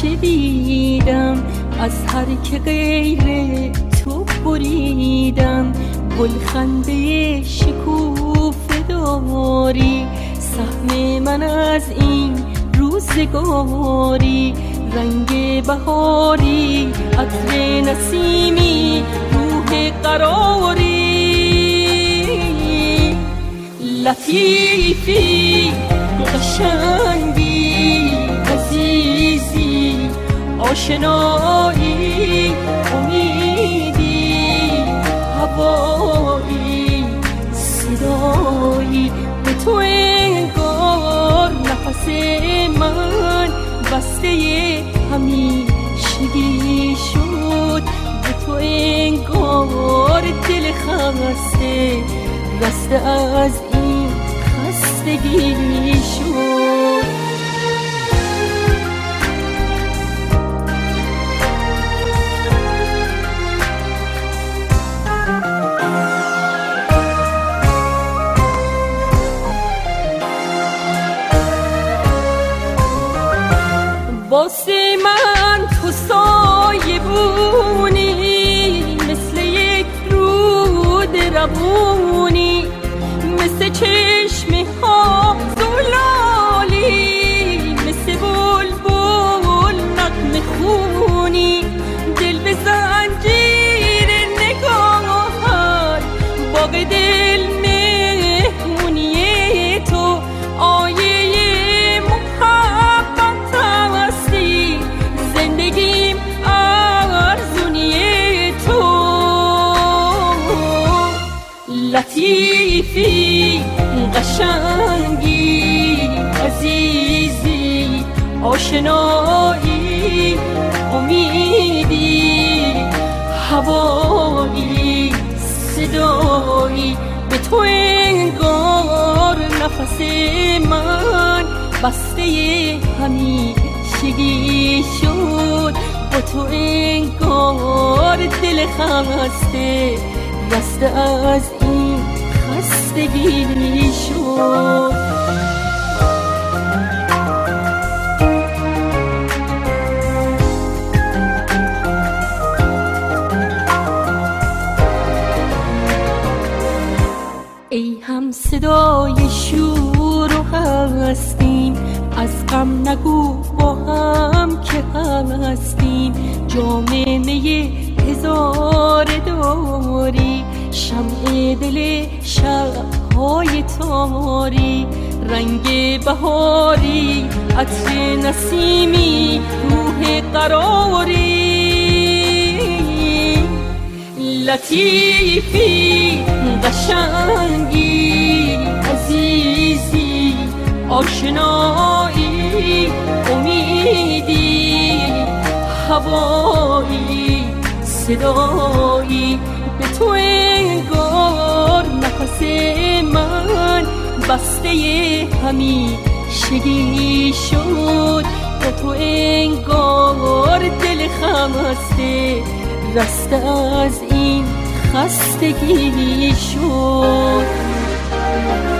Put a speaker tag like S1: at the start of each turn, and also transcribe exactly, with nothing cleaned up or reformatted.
S1: شنیدم، از هر که غیر تو بریدم. گلخنده شکوفه داری، سهم من از این روزگاری. رنگ بهاری، عطر نسیمی، روح قراری. لطیفی، قشنگی، عزیزی، آشنایی، امیدی، هوایی، صدایی. به تو انگار نفس من بسته همیشگی شد. به تو انگار دل خسته رسته از این خستگی شد. واسه من تو سایه بونی، مثل یک رود روونی، مثل چشمه ها زلالی، مثل بلبل نغمه خونی. دل به زنجیر نگاهت، باغ دل مهمونی تو. آیه لطیفی، قشنگی، عزیزی، آشنایی، امیدی، هوایی، صدایی. به تو انگار نفس من بسته همیشگی شد. با تو انگار دل خسته رسته از این خستگی شد. ای هم صدای شور و هستیم، از غم نگو با هم که هستیم. جام می هزار داری، شمع دل شب‌های تاری. رنگ بهاری، عطر نسیمی، روح قراری. لطیفی، قشنگی، عزیزی، آشنایی، امیدی، هوایی، صدایی. به تو انگار نفس من بسته همیشگی شد. به تو انگار دل خسته رسته از این خستگی شد.